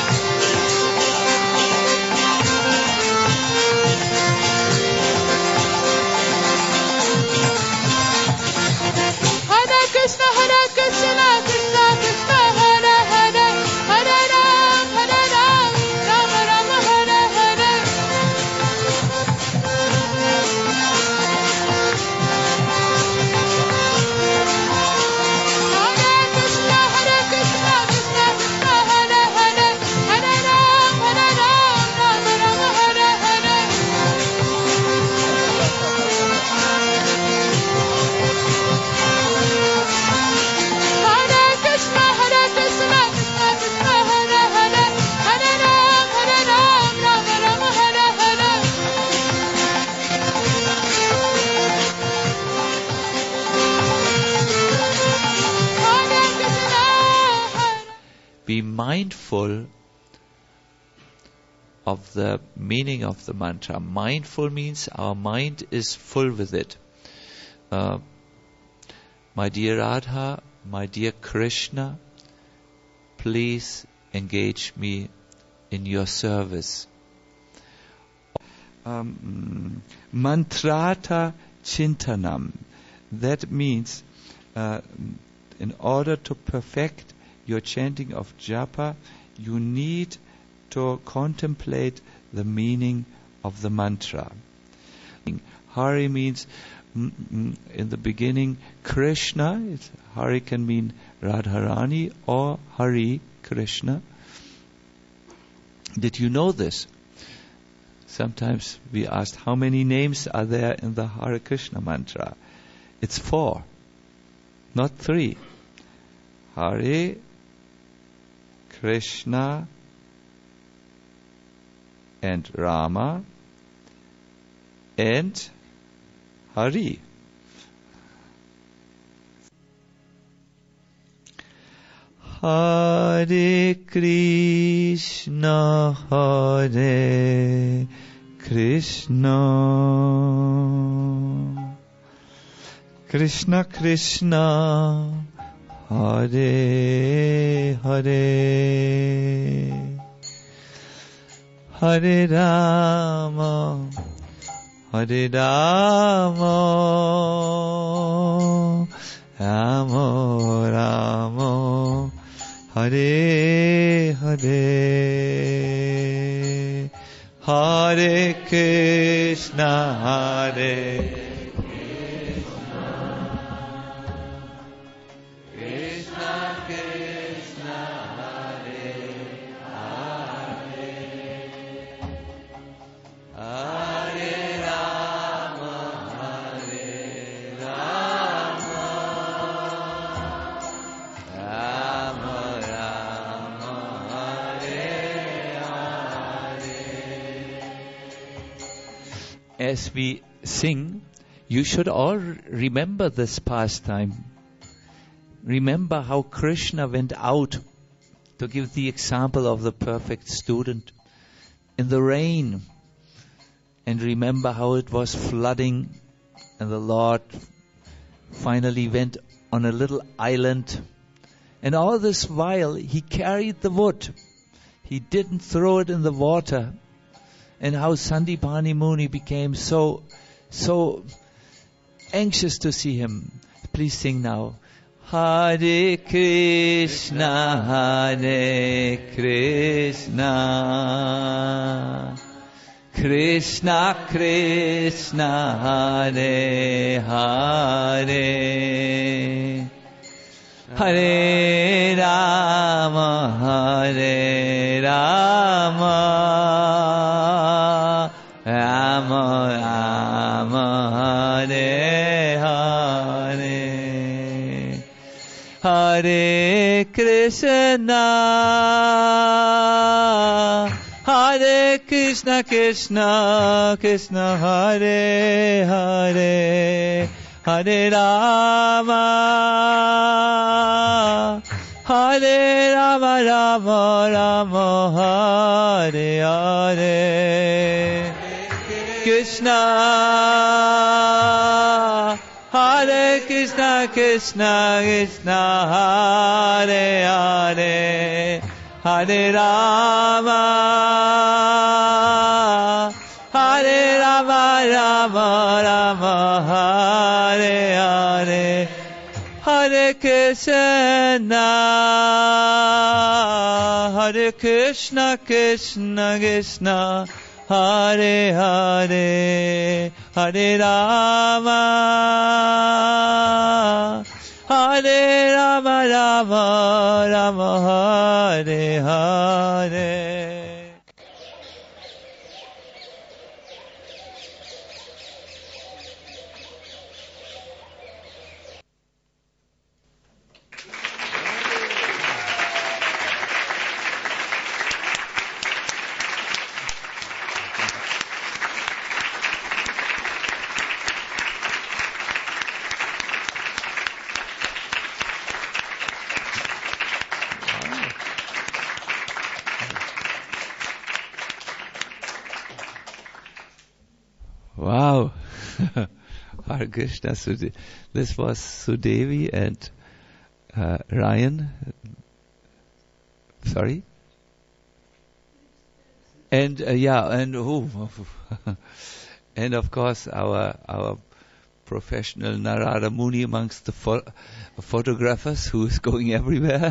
Hare Krishna, Hare Krishna, Krishna Krishna, Hare Hare, Hare Ram, Hare Ram, Rama Rama, Hare Hare. Hare Krishna, Hare Krishna, Krishna Krishna, Hare Hare, Hare Ram, Hare Ram, Rama Rama, Hare Hare. Hare Krishna, Hare Krishna, Krishna Krishna, Hare Hare, Hare Ram, Hare Ram, Rama Rama, Hare Hare. Hare Krishna, Hare. Be mindful of the meaning of the mantra. Mindful means our mind is full with it. Uh, my dear Radha, my dear Krishna, please engage me in your service. Um, mantrata chintanam. That means uh, in order to perfect your chanting of japa, you need to contemplate the meaning of the mantra. Hari means mm, mm, in the beginning Krishna. It's, Hari can mean Radharani or Hari Krishna. Did you know this? Sometimes we asked how many names are there in the Hare Krishna mantra. It's four, not three. Hare Krishna and Rama and Hari. Hare Krishna, Hare Krishna, Krishna Krishna, Hare Hare, Hare Rama, Hare Rama, Rama Rama, Hare Hare, Hare Krishna, Hare Krishna, Krishna as we sing, you should all remember this pastime. Remember how Krishna went out to give the example of the perfect student in the rain. And remember how it was flooding and the Lord finally went on a little island. And all this while he carried the wood. He didn't throw it in the water. And how Sandipani Muni became so, so anxious to see him. Please sing now. Hare Krishna, Hare Krishna, Krishna Krishna, Hare Hare, Hare Rama, Hare Rama, Rama Rama, Hare Hare, Hare Krishna, Hare Krishna, Krishna Krishna, Hare Hare, Hare Rama, Hare Rama, Rama Rama, Hare Hare, Krishna, Hare Krishna, Krishna Krishna, Hare Hare, Hare Rama, Hare Rama, Rama Rama, Hare Hare, Hare Krishna, Hare Krishna, Krishna Krishna, Hare Hare, Hare Rama, Hare Rama, Rama Rama, Hare Hare. Wow. Hare Krishna. Sud- this was Sudevi and uh, Ryan. Sorry? And uh, yeah, and oh, and of course our our professional Narada Muni amongst the pho- photographers who is going everywhere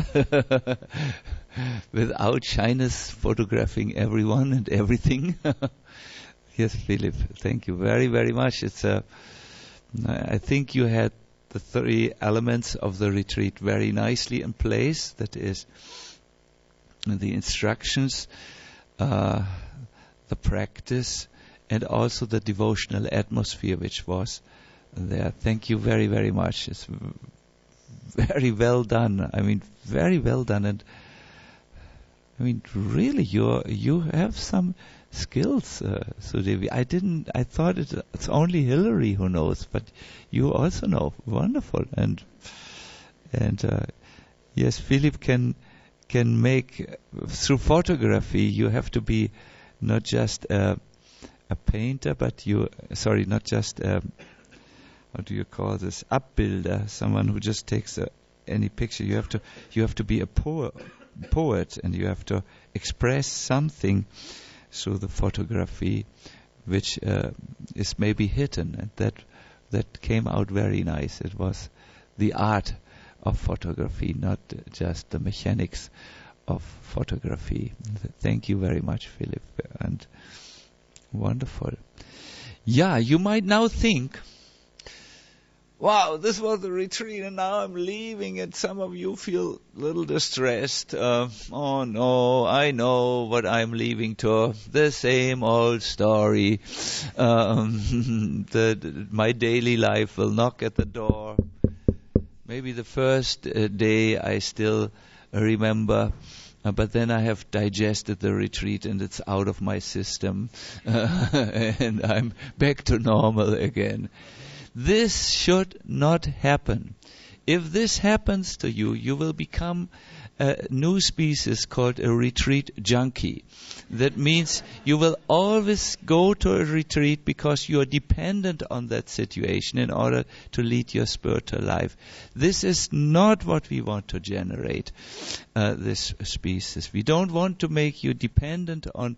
without shyness, photographing everyone and everything. Yes, Philip, thank you very, very much. It's a, I think you had the three elements of the retreat very nicely in place. That is the instructions, uh, the practice, and also the devotional atmosphere which was there. Thank you very, very much. It's very well done. I mean, very well done. And I mean, really, you you have some skills, uh, Sudevi. I didn't. I thought it, it's only Hillary who knows, but you also know. Wonderful. And and uh, yes, Philip can can make uh, through photography. You have to be not just a, a painter, but you. Sorry, not just a, how do you call this? Abbilder. Someone who just takes a, any picture. You have to. You have to be a poet, poet, and you have to express something through the photography, which uh, is maybe hidden, and that that came out very nice. It was the art of photography, not just the mechanics of photography. Thank you very much, Philip, and wonderful. Yeah, you might now think, wow, this was the retreat and now I'm leaving, and some of you feel a little distressed. Uh, oh no, I know what I'm leaving to. The same old story. Um, the, the, my daily life will knock at the door. Maybe the first uh, day I still remember Uh, but then I have digested the retreat and it's out of my system uh, and I'm back to normal again. This should not happen. If this happens to you, you will become a new species called a retreat junkie. That means you will always go to a retreat because you are dependent on that situation in order to lead your spiritual life. This is not what we want to generate, uh, this species. We don't want to make you dependent on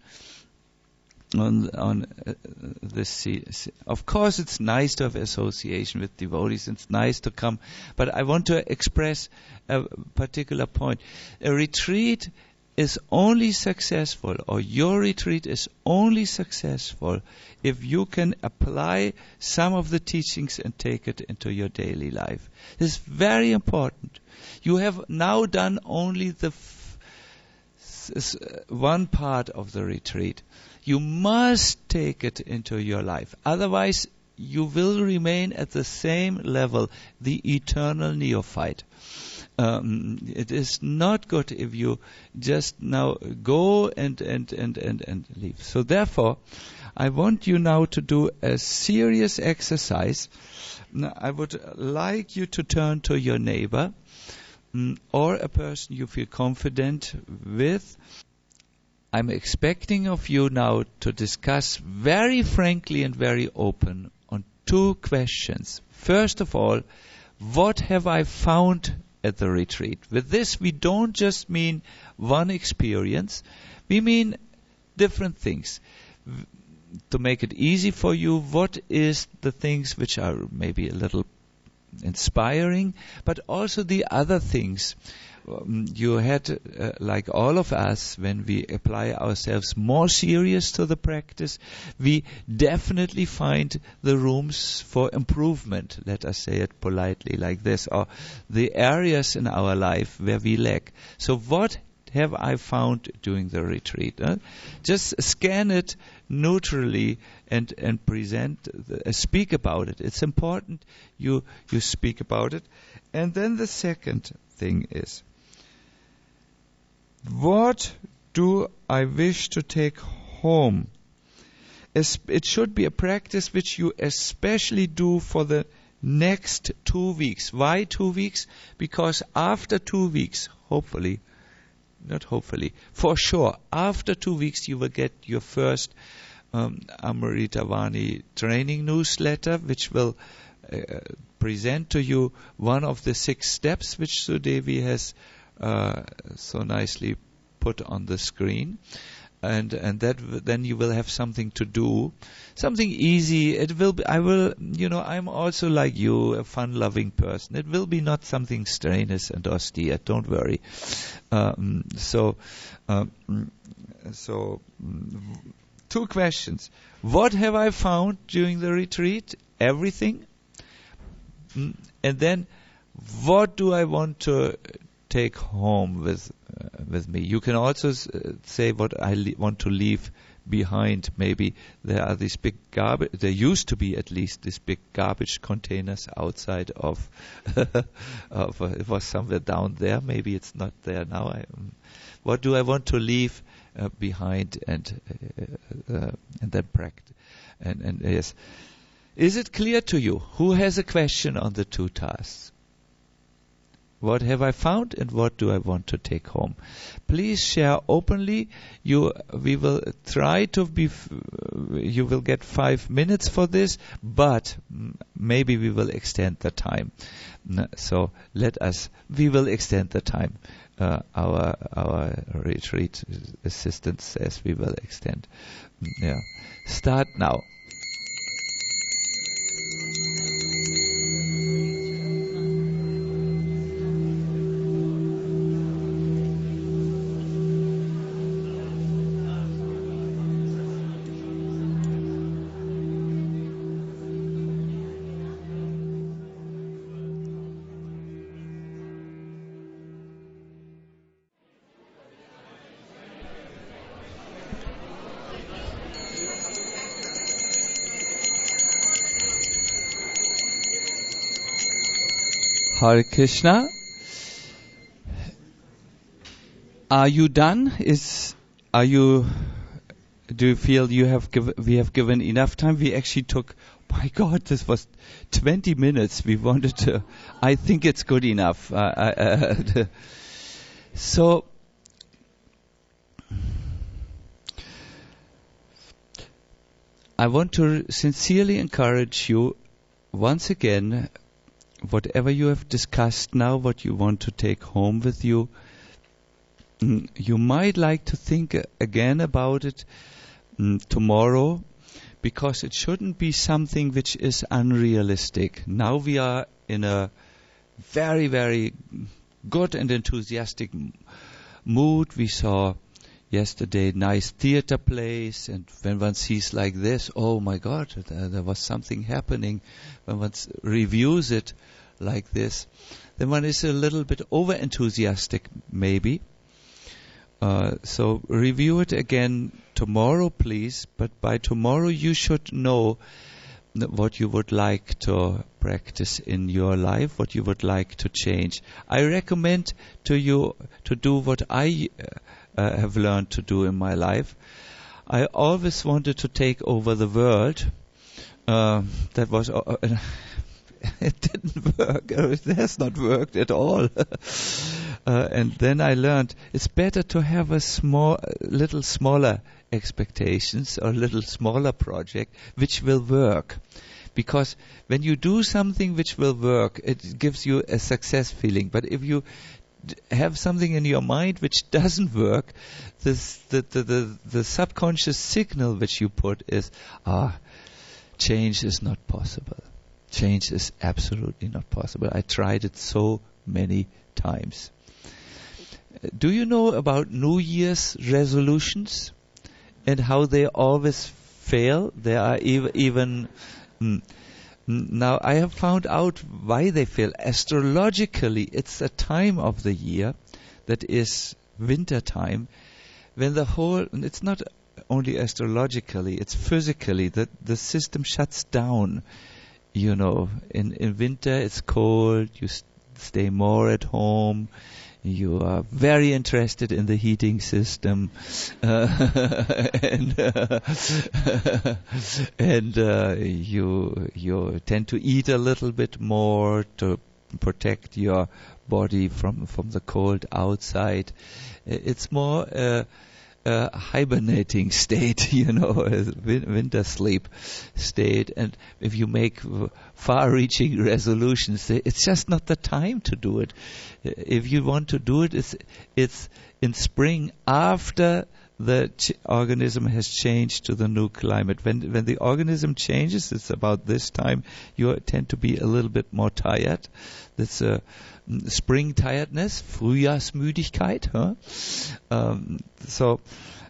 on on uh, this. Of course, it's nice to have association with devotees. It's nice to come, but I want to express a particular point. A retreat is only successful, or your retreat is only successful if you can apply some of the teachings and take it into your daily life. This is very important. You have now done only the f- s- one part of the retreat. You must take it into your life. Otherwise, you will remain at the same level, the eternal neophyte. Um, it is not good if you just now go and, and, and, and, and leave. So therefore, I want you now to do a serious exercise. Now, I would like you to turn to your neighbor um, or a person you feel confident with. I'm expecting of you now to discuss very frankly and very open on two questions. First of all, what have I found at the retreat? With this, we don't just mean one experience. We mean different things. To make it easy for you, what is the things which are maybe a little inspiring, but also the other things. Um, you had, uh, like all of us, when we apply ourselves more serious to the practice, we definitely find the rooms for improvement, let us say it politely like this, or the areas in our life where we lack. So what have I found during the retreat? Huh? Just scan it neutrally and, and present, the, uh, speak about it. It's important you, you speak about it. And then the second thing is, what do I wish to take home? It should be a practice which you especially do for the next two weeks. Why two weeks? Because after two weeks, hopefully, not hopefully, for sure, after two weeks you will get your first um, Amritavani training newsletter, which will uh, present to you one of the six steps which Sudevi has Uh, so nicely put on the screen, and and that w- then you will have something to do, something easy. It will be, I will, you know, I'm also like you, a fun-loving person. It will be not something strenuous and austere. Don't worry. Um, so, um, so two questions: what have I found during the retreat? Everything, and then what do I want to take home with uh, with me? You can also s- uh, say what I le- want to leave behind. Maybe there are these big garbage. There used to be at least these big garbage containers outside of. of uh, it was somewhere down there. Maybe it's not there now. I, um, what do I want to leave uh, behind? And uh, uh, and then practice. And and yes, is it clear to you? Who has a question on the two tasks? What have I found and what do I want to take home? Please share openly. You, we will try to be, f- you will get five minutes for this, but mm, maybe we will extend the time. N- So let us, we will extend the time. Uh, our, our retreat assistant says we will extend. Mm, Yeah. Start now. Hare Krishna. Are you done? Is are you? Do you feel you have given? We have given enough time. We actually took. My God, this was twenty minutes. We wanted to. I think it's good enough. Uh, uh, so. I want to sincerely encourage you once again, whatever you have discussed now, what you want to take home with you, mm, you might like to think again about it mm, tomorrow, because it shouldn't be something which is unrealistic. Now we are in a very, very good and enthusiastic m- mood. We saw yesterday nice theater plays, and when one sees like this, oh my God, there, there was something happening. When one s- reviews it like this, then one is a little bit over enthusiastic maybe. Uh, so review it again tomorrow, please, but by tomorrow you should know n- what you would like to practice in your life, what you would like to change. I recommend to you to do what I uh, Uh, have learned to do in my life. I always wanted to take over the world. Uh, that was uh, uh, it didn't work. It has not worked at all. uh, and then I learned it's better to have a small, little smaller expectations or little smaller project which will work. Because when you do something which will work, it gives you a success feeling. But if you have something in your mind which doesn't work, this, the, the, the, the subconscious signal which you put is, ah, change is not possible. Change is absolutely not possible. I tried it so many times. Do you know about New Year's resolutions and how they always fail? There are ev- even... Mm, Now, I have found out why they fail. Astrologically, it's a time of the year that is winter time, when the whole, and it's not only astrologically, it's physically, that the system shuts down. You know, in, in winter it's cold, you st- stay more at home, you are very interested in the heating system, uh, and uh, and uh, you you tend to eat a little bit more to protect your body from from the cold outside. It's more uh, a hibernating state, you know, a win- winter sleep state. And if you make far-reaching resolutions, it's just not the time to do it. If you want to do it, it's, it's in spring after the ch- organism has changed to the new climate. When when the organism changes, it's about this time you tend to be a little bit more tired. That's a spring tiredness, Frühjahrsmüdigkeit. Huh? Um, so,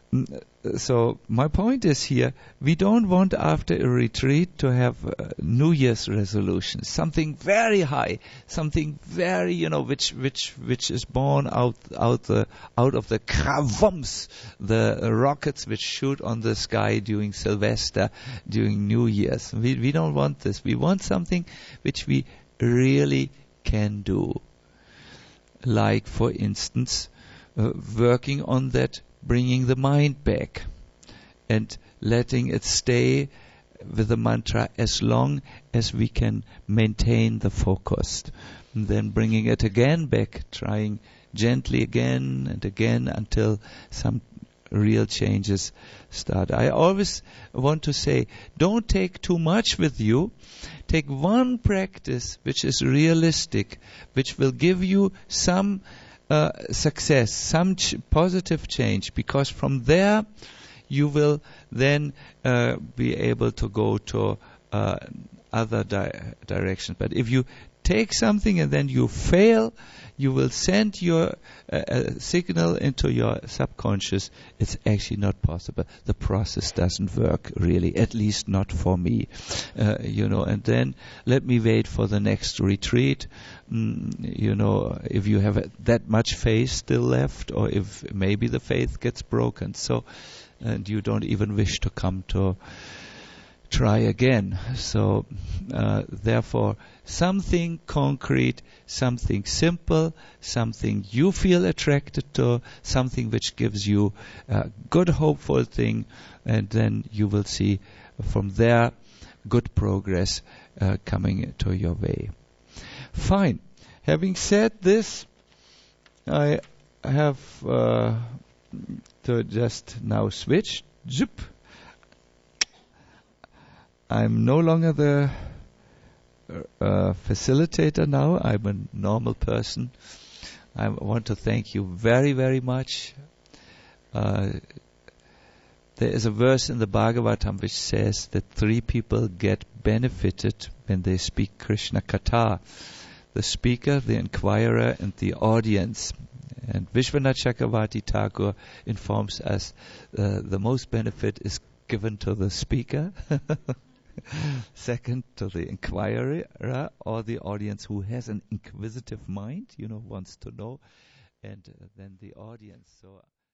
so my point is here: we don't want after a retreat to have uh, New Year's resolutions, something very high, something very, you know, which which which is born out out the out of the kravums, the rockets which shoot on the sky during Sylvester, during New Year's. We we don't want this. We want something which we really can do. Like, for instance, uh, working on that, bringing the mind back and letting it stay with the mantra as long as we can maintain the focus. And then bringing it again back, trying gently again and again until some real changes start. I always want to say, don't take too much with you. Take one practice which is realistic, which will give you some uh, success, some ch- positive change, because from there you will then uh, be able to go to uh, other di- directions. But if you take something and then you fail, you will send your uh, uh, signal into your subconscious. It's actually not possible. The process doesn't work really, at least not for me. Uh, you know, and then let me wait for the next retreat. Mm, you know, if you have uh, that much faith still left, or if maybe the faith gets broken, so and you don't even wish to come to try again. So, uh, therefore, something concrete, something simple, something you feel attracted to, something which gives you a good, hopeful thing, and then you will see from there good progress uh, coming to your way. Fine. Having said this, I have uh, to just now switch. Zip. I'm no longer the uh, facilitator now. I'm a normal person. I want to thank you very, very much. Uh, there is a verse in the Bhagavatam which says that three people get benefited when they speak Krishna Katha: the speaker, the inquirer, and the audience. And Vishwanath Chakravarti Thakur informs us uh, the most benefit is given to the speaker. Second, to the inquirer or the audience who has an inquisitive mind, you know, wants to know, and uh, then the audience. So